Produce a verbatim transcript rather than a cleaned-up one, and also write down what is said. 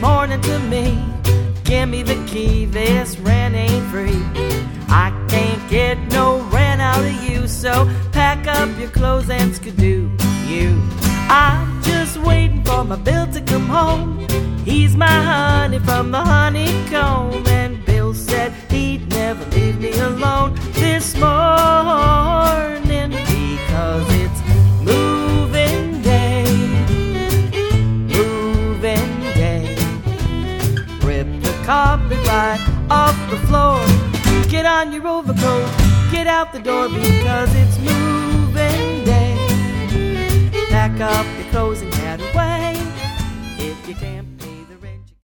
morning to me. Give me the key, this rent ain't free. I can't get no rent out of you, so pack up your clothes and skidoo you. I'm just waiting for my Bill to come home. He's my honey from the honeycomb, and Bill said he'd never leave me alone this morning, because it's moving day, moving day. Rip the carpet right off the floor. Get on your overcoat, get out the door, because it's moving day. Pack up your clothes and get away if you can't.